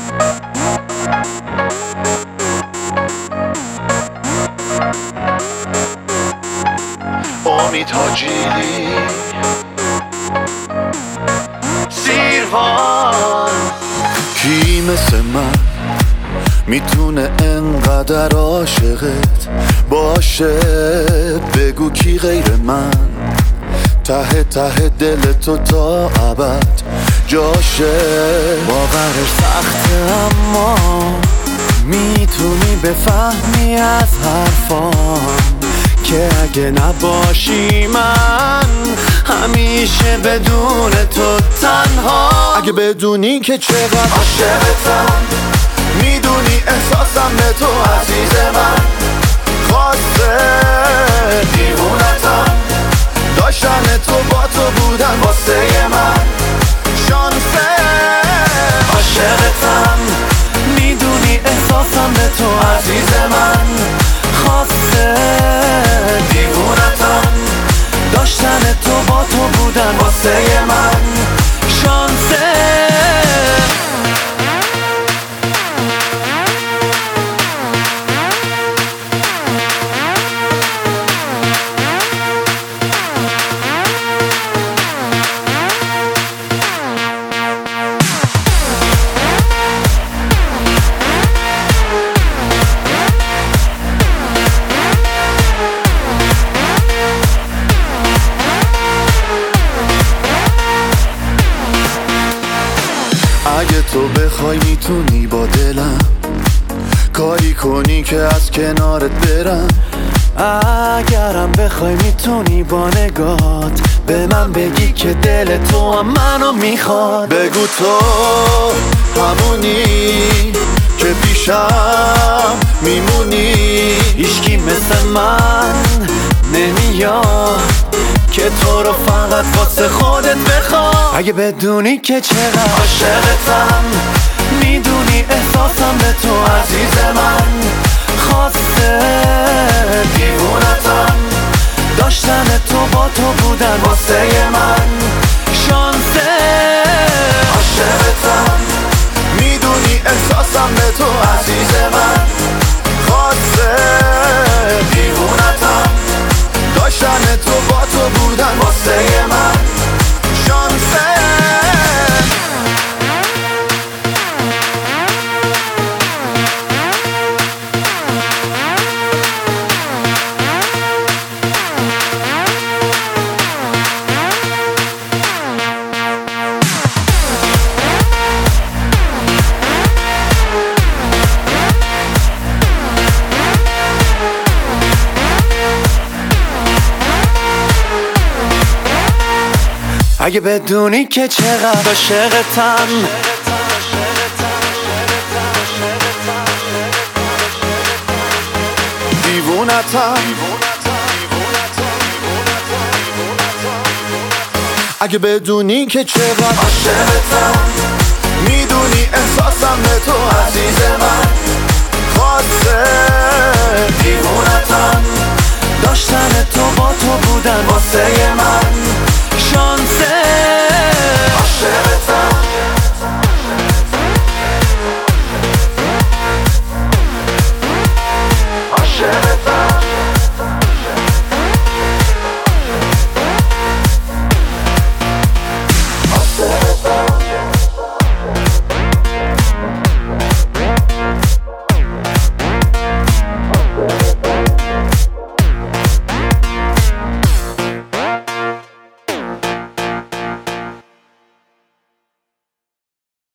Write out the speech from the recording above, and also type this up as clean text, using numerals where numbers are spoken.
امید حاجیلی سیروان. کی مثل من میتونه انقدر عاشقت باشه؟ بگو کی غیر من ته ته دل تو تا ابد جاشه. باورش سخته اما میتونی بفهمی از حرفام که اگه نباشی من همیشه بدون تو تنها. اگه بدونی که چقدر عاشقتم، میدونی احساسم به تو عزیز من. خواسته دیوونتم، داشتن تو با تو بودن واسه من شانسه. عاشقتم، میدونی احساسم به تو عزیز من. خواسته دیوونتم، داشتن تو با تو بودن واسه من شانسه. اگه تو بخوای میتونی با دلم کاری کنی که از کنارت برم. اگرم بخوای میتونی با نگات به من بگی که دل تو هم منو میخواد. بگو تو همونی که پیشم میمونی. هیچکی مثل من نمیاد که تو رو فقط واسه خودت بخواد. اگه بدونی که چقدر عاشقتم، میدونی احساسم به تو عزیز من. خواسته دیوونتم، داشتن تو با تو بودن واسه من شانسه. عاشقتم، میدونی احساسم به تو عزیز من. خواسته دیوونتم، داشتن تو با تو بودن واسه من شانسه. اگه بدونی که چقدر عاشقتم، دیوونتم. اگه بدونی که چقدر عاشقتم، میدونی احساسم به تو عزیز من. خواسته دیوونتم، داشتن تو با تو بودن واسه من شانسه.